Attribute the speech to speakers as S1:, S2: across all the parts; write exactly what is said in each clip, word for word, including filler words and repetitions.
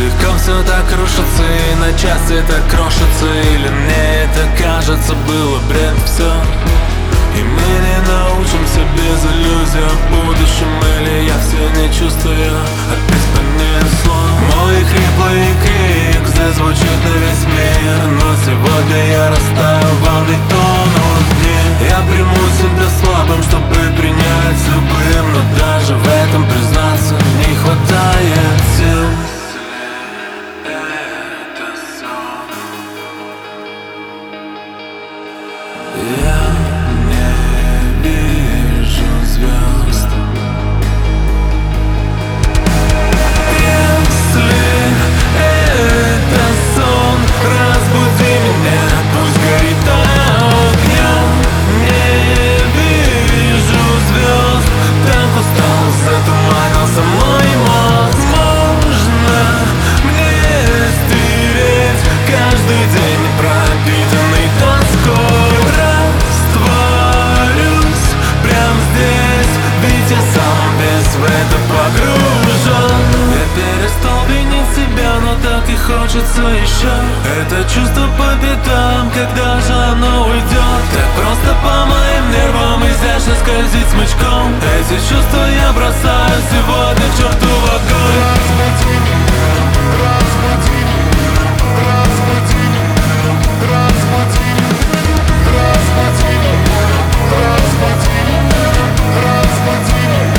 S1: Легко все так рушится и на части так крошится. Или мне это кажется, было бред все. И мы не научимся без иллюзий о будущем. Или я все не чувствую, опять понесло. Мой хриплый крик здесь звучит на весь мир. Но сегодня я растаю в волне тонут дни. Я приму себя слабым, чтобы принять любым. Но даже в этом признаться не хватает сил. Я не вижу звезд. Если это сон, разбуди меня, пусть горит огнем. Не вижу звезд, так устал, затуманился мой мозг. Можно мне стереть каждый день, пропитанный тоской. В это погружен. Я перестал винить себя, но так и хочется еще. Это чувство по пятам, когда же оно уйдет? Так просто по моим нервам изящно скользить смычком. Эти чувства я бросаю сегодня к черту в огонь. Разбуди меня, разбуди меня, разбуди меня, разбуди меня, разбуди меня, разбуди меня, разбуди меня.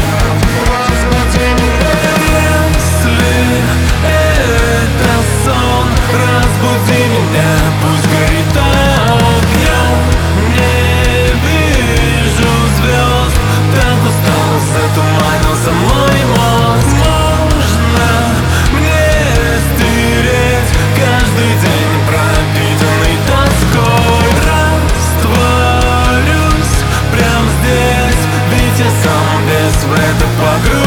S1: Разбуди меня, пусть горит огнем. Не вижу звезд, так устал, затуманился мой мозг. Можно мне стереть каждый день, пропитанный тоской. Растворюсь прямо здесь, ведь я сам весь в это погружен.